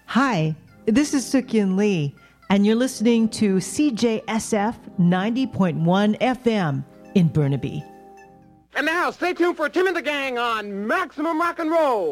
Hi, this is Suk-Yin Lee, and you're listening to CJSF 90.1 FM in Burnaby. And now, stay tuned for Tim and the Gang on Maximum Rock and Roll.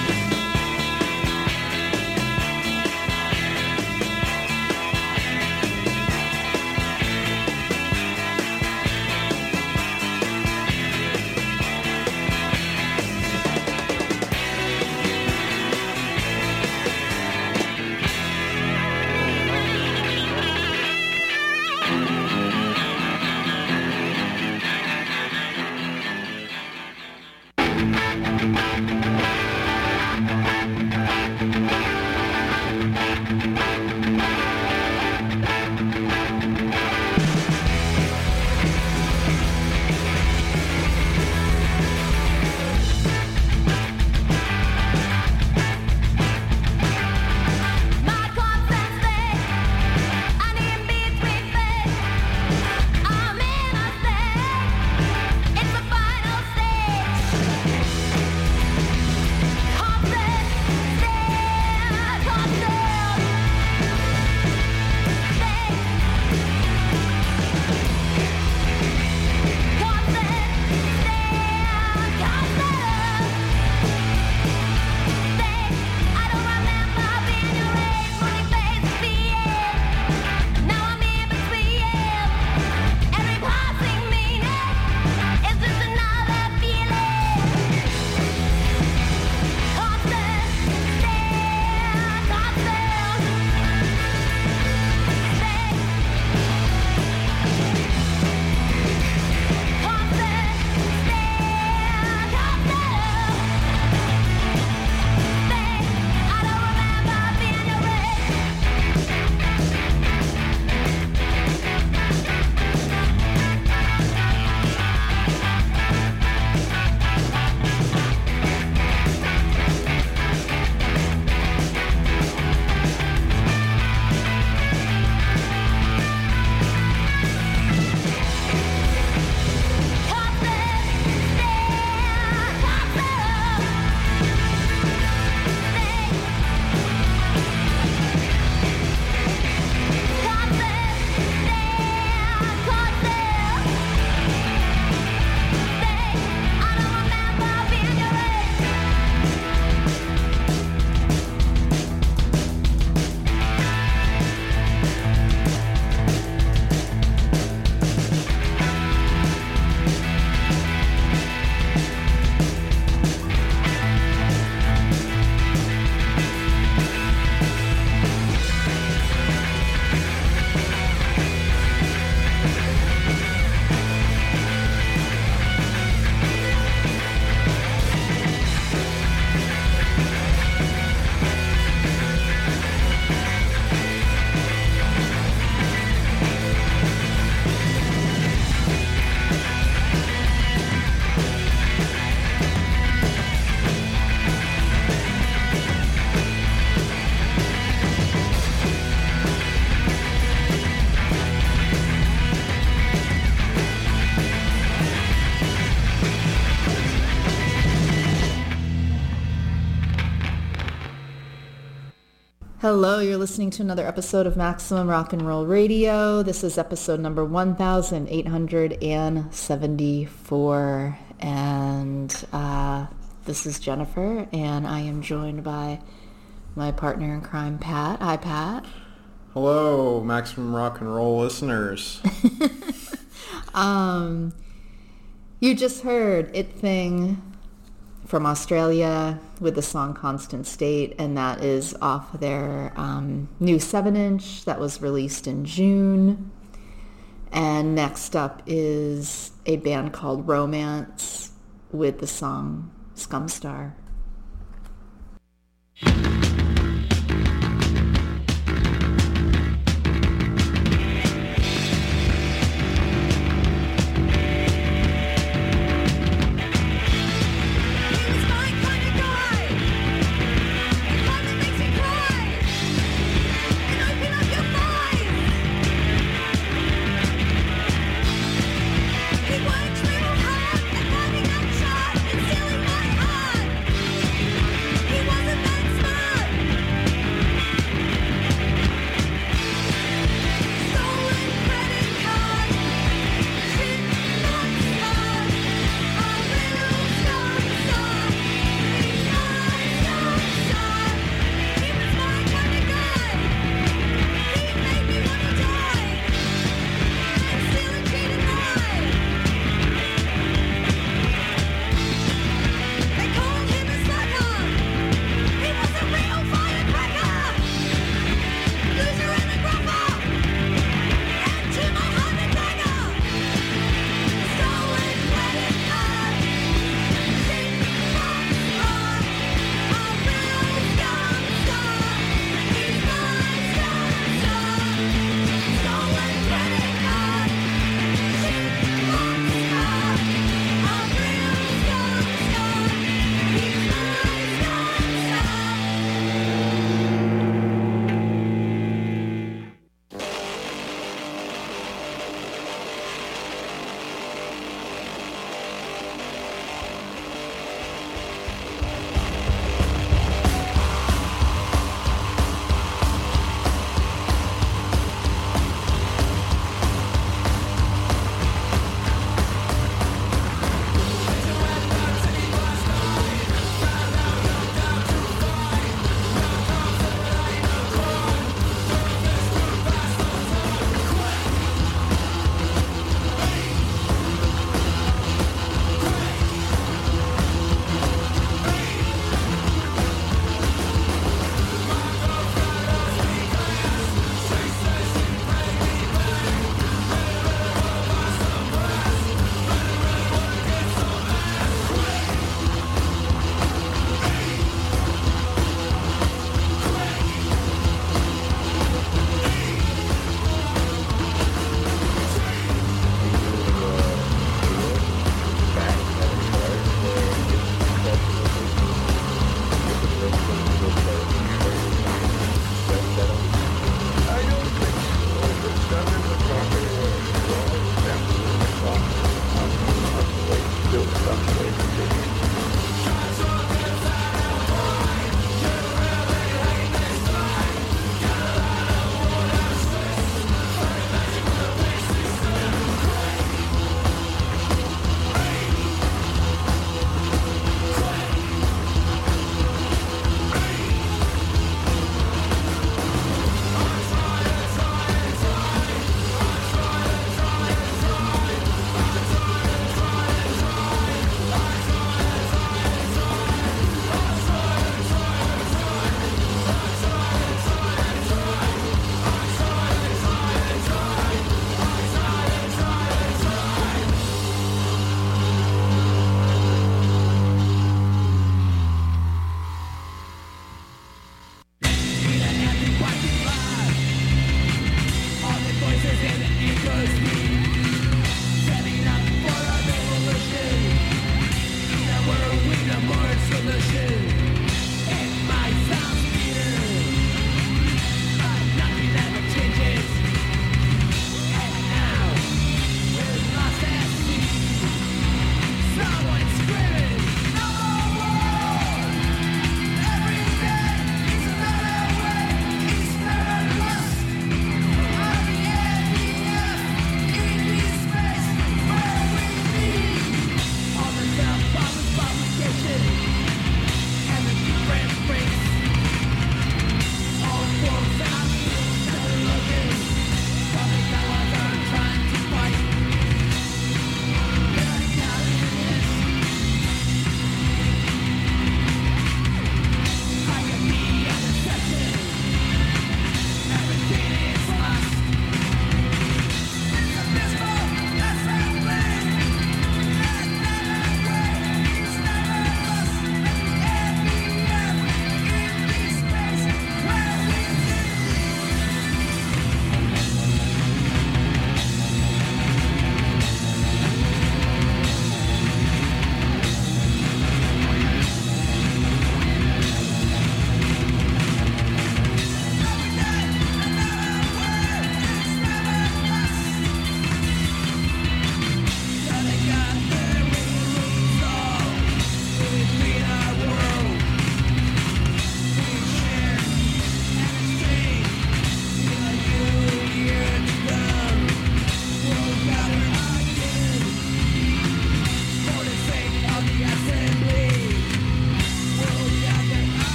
Hello, you're listening to another episode of Maximum Rock and Roll Radio. This is episode number 1874, and this is Jennifer, and I am joined by my partner in crime, Pat. Hi, Pat. Hello, Maximum Rock and Roll listeners. You just heard It Thing from Australia with the song Constant State, and that is off their new 7-inch that was released in June. And next up is a band called Romance with the song Scumstar. He works real hard at finding that shot and stealing my heart.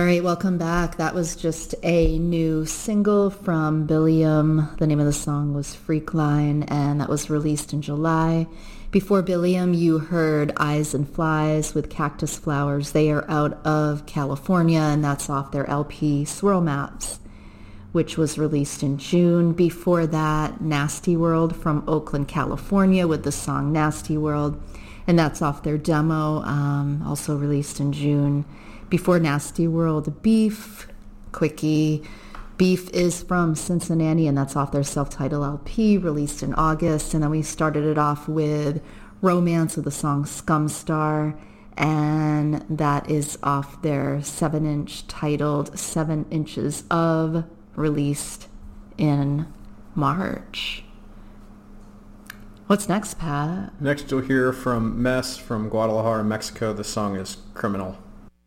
right, welcome back. That was just a new single from Billiam. The name of the song was Freak Line, and that was released in July. Before Billiam, you heard Eyes and Flies with Cactus Flowers. They are out of California, and that's off their LP Swirl Maps, which was released in June. Before that, Nasty World from Oakland, California with the song Nasty World, and that's off their demo, also released in June. Before Nasty World, Beef, Quickie. Beef is from Cincinnati, and that's off their self-titled LP, released in August. And then we started it off with Romance with the song Scumstar, and that is off their 7-inch titled 7 Inches Of, released in March. What's next, Pat? Next you'll hear from Mess from Guadalajara, Mexico. The song is Criminal.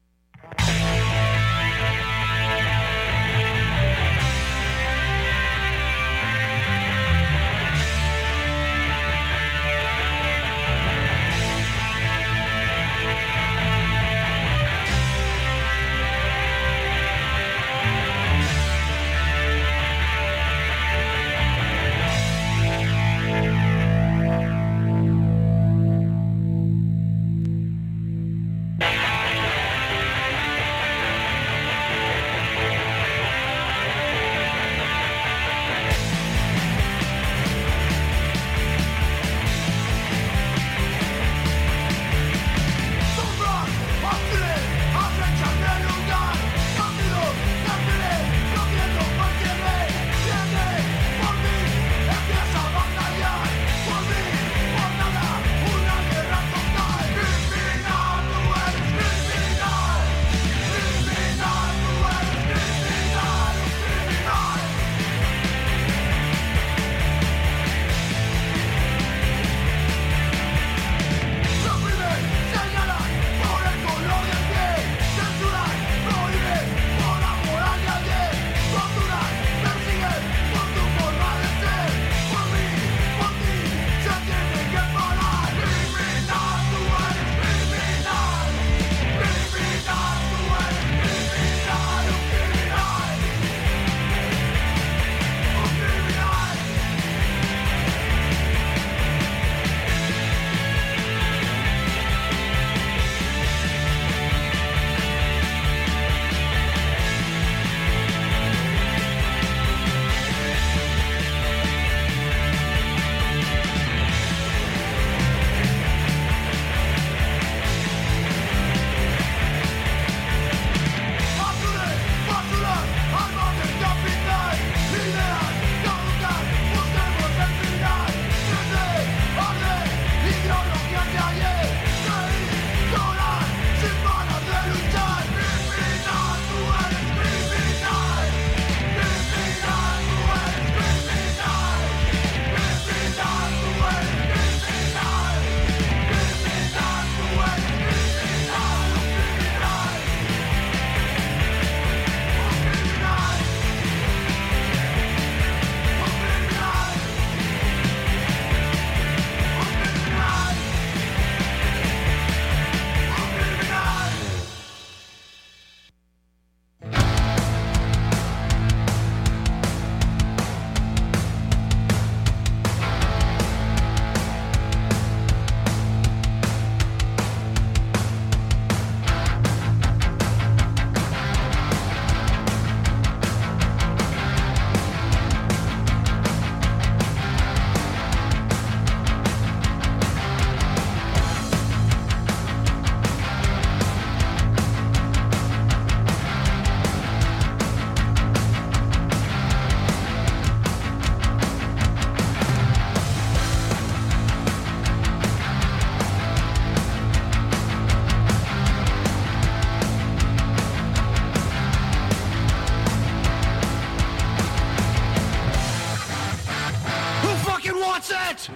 wants it?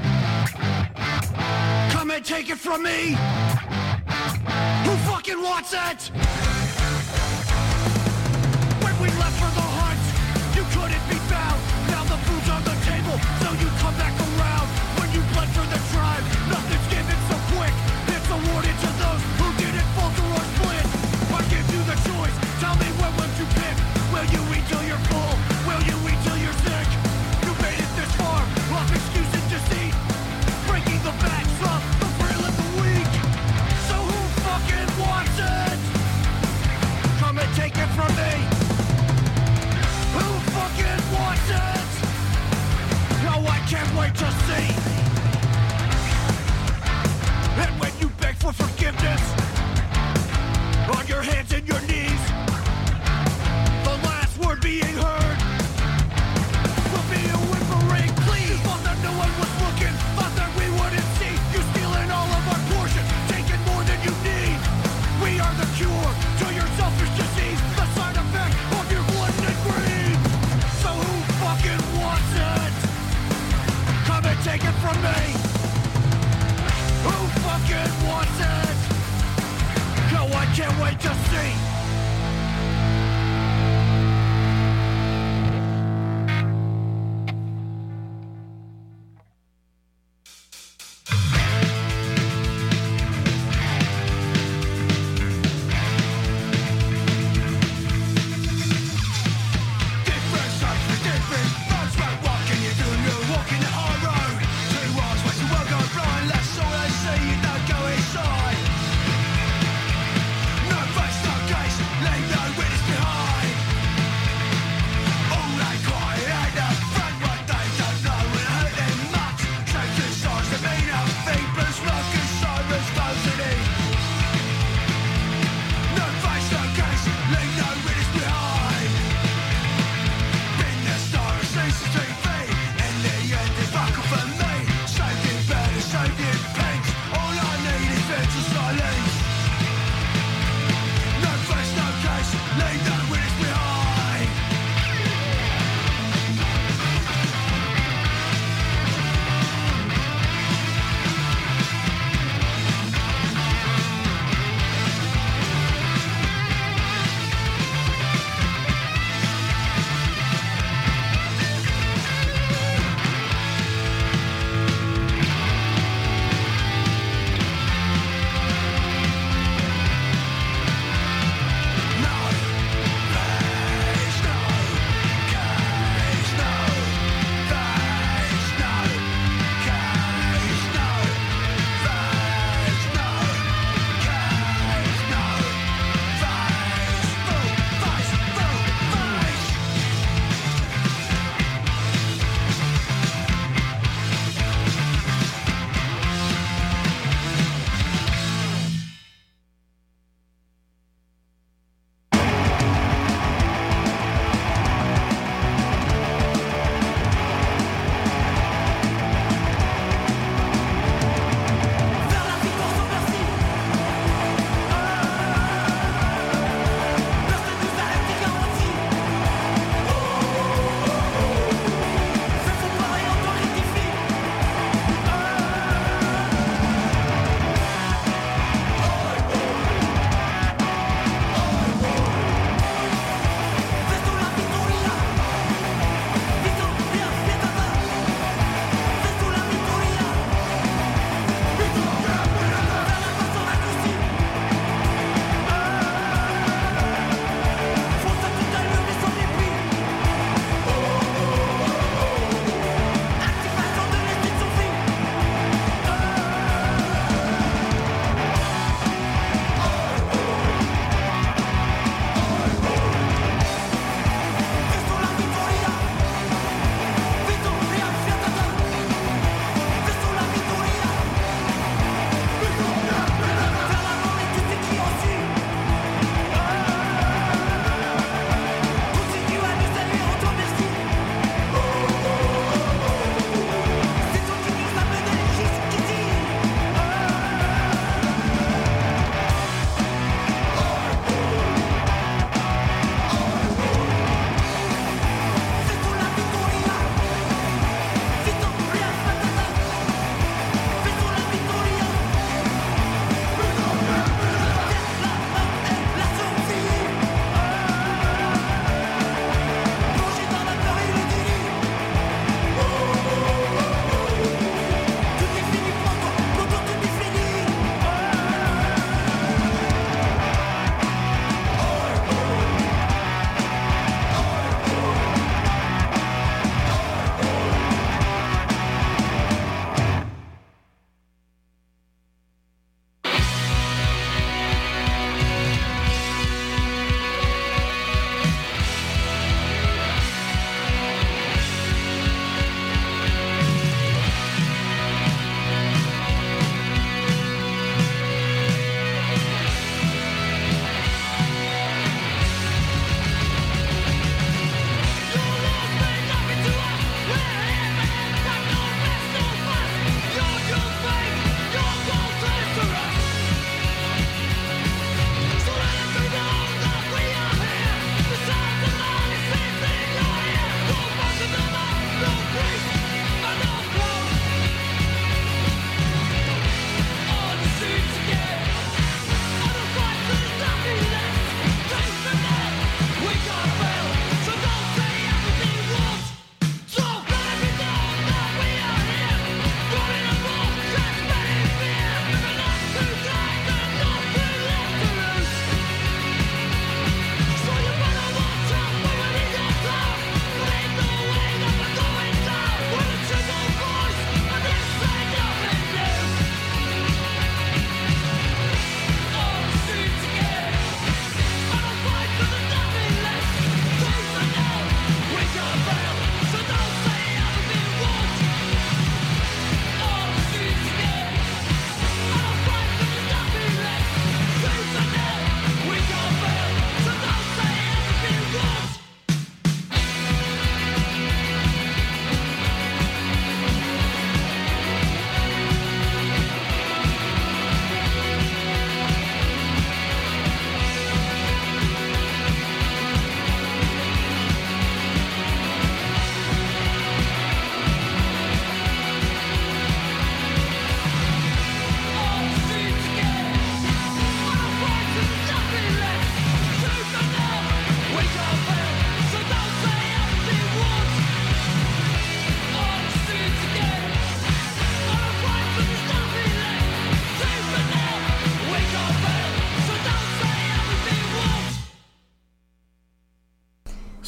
Come and take it from me. Who fucking wants it? When we left for the hunt, you couldn't be found. Now the food's on the table, so you come back around. When you bled for the tribe, nothing's given so quick. It's awarded to those who didn't falter or split. I give you the choice, tell me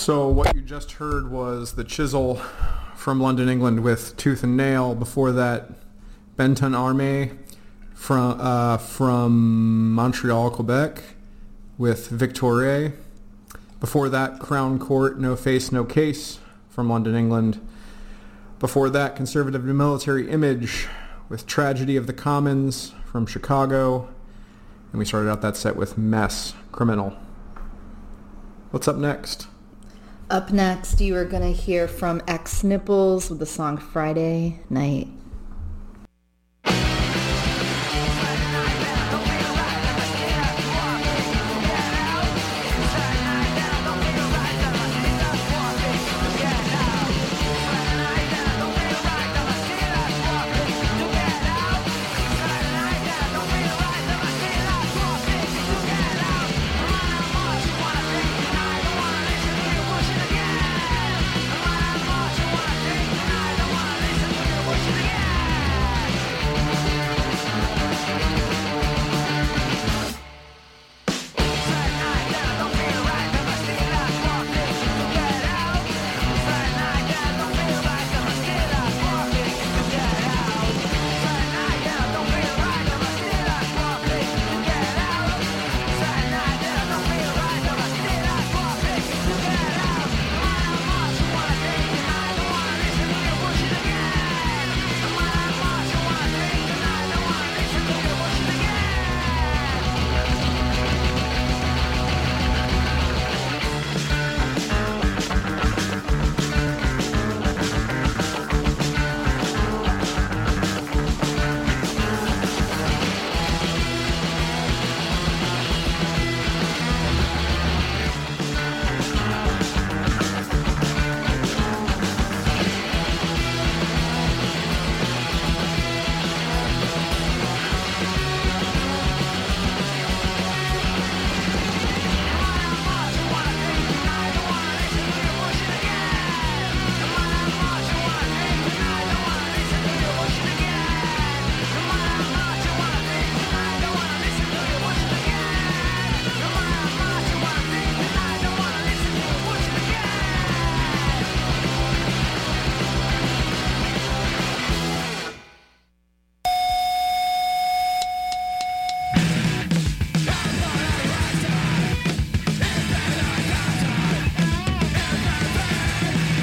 So what you just heard was The Chisel from London, England with Tooth and Nail. Before that, Benton Arme from Montreal, Quebec with Victoire. Before that, Crown Court, No Face, No Case from London, England. Before that, Conservative Military Image with Tragedy of the Commons from Chicago. And we started out that set with Mess, Criminal. What's up next? Up next, you are going to hear from X Nipples with the song Friday Night.